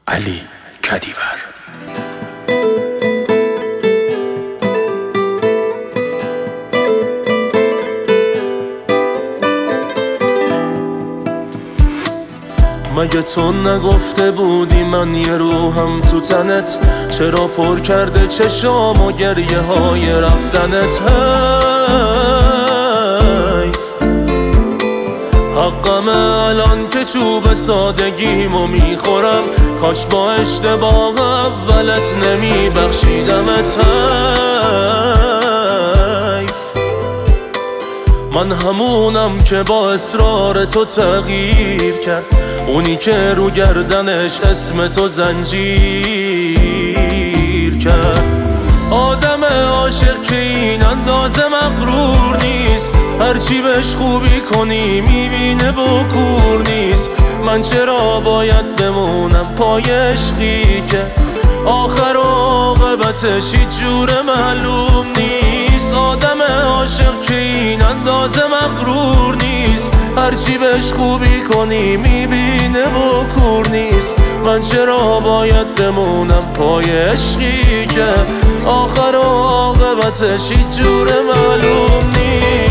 علی کدیور. مگه تو نگفته بودی من یه روحم تو تنت؟ چرا پر کرده چشام و گریه های رفتنت؟ حقمه الان که چوب سادگیمو میخورم، کاش با اشتباه اولت نمیبخشیدمت. من همونم که با اصرار تو تغییر کرد، اونی که رو گردنش اسم تو زنجیر کرد. آدم عاشق که این اندازه مغرور نیست، هرچی بهش خوبی کنی میبینه بکور نیست. من چرا باید بمونم پای عشقی که آخر و عاقبتش هیچ جور معلوم نیست؟ آدم عاشق که این اندازه مغرور نیست، هرچی بهش خوبی کنی میبینه بکور نیست. من چرا باید بمونم پای عشقی که آخر و عاقبتش هیچ جور معلوم نیست؟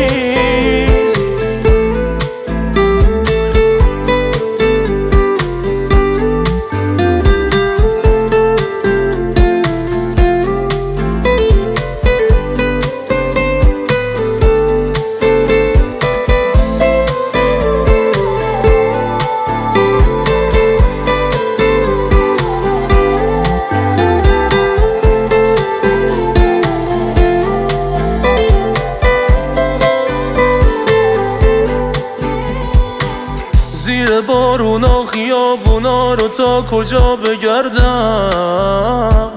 زیر بارونا خیابونا رو تا کجا بگردم؟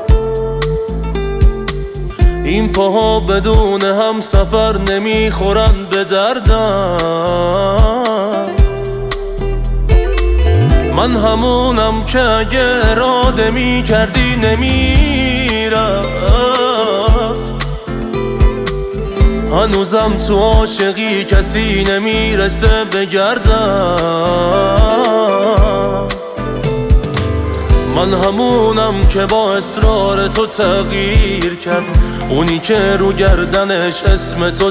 این پاها بدون هم سفر نمیخورن به دردم. من همونم که اگه اراده میکردی نمیرفت. هنوزم تو عاشقی کسی نمیرسه بگردم. من همونم که با اصرار تو تغییر کرد، اونی که رو گردنش اسم تو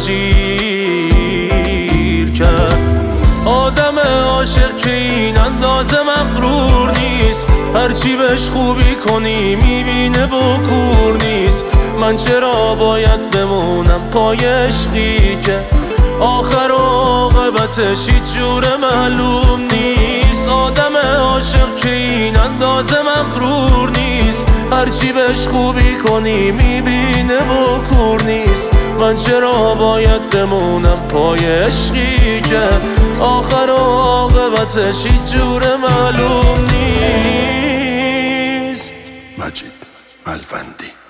زنجیر کرد. آدم عاشق که این اندازه مغرور نیست، هرچی بهش خوبی کنی میبینه بکور نیست. من چرا باید بمونم پای عشقی که آخر و عاقبتش هیچ جور معلوم نیست؟ آدم عاشق که این اندازه مغرور نیست، هرچی بهش خوبی کنی میبینه بکور نیست. من چرا باید بمونم پای عشقی که آخر و عاقبتش هیچ جور معلوم نیست؟ مجید الفندی.